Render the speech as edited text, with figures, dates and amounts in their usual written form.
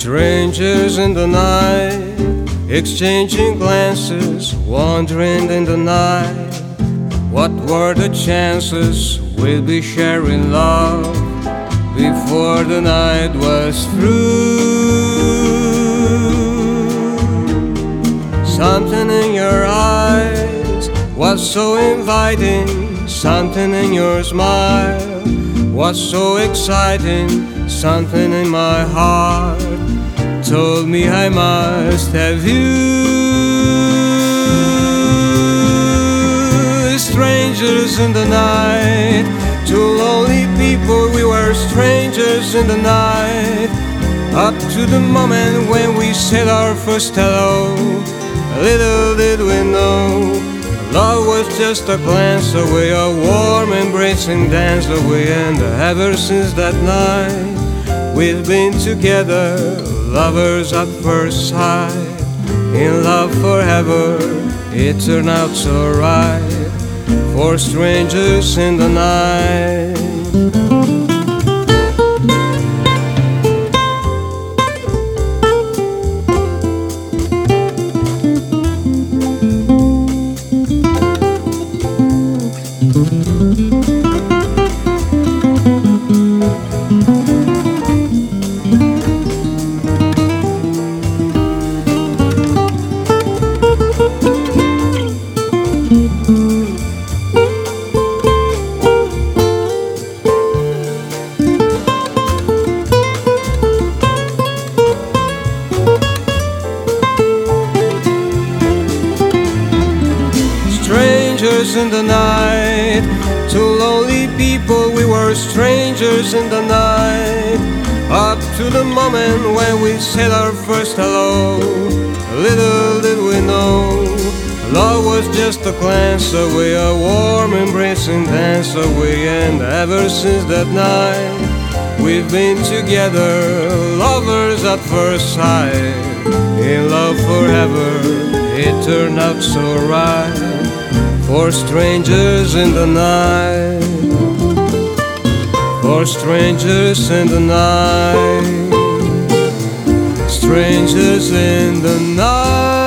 Strangers in the night, exchanging glances, wandering in the night. What were the chances we'd be sharing love before the night was through? Something in your eyes was so inviting, something in your smile was so exciting, something in my heart told me I must have you. Strangers in the night, two lonely people, we were strangers in the night. Up to the moment when we said our first hello, little did we know love was just a glance away, a warm embracing dance away. And ever since that night we've been together, lovers at first sight, in love forever. It turned out so right for strangers in the night. Strangers in the night, two lonely people, we were strangers in the night. Up to the moment when we said our first hello, little did we know love was just a glance away, a warm embracing dance away. And ever since that night we've been together, lovers at first sight, in love forever. It turned out so right for strangers in the night, for strangers in the night, strangers in the night.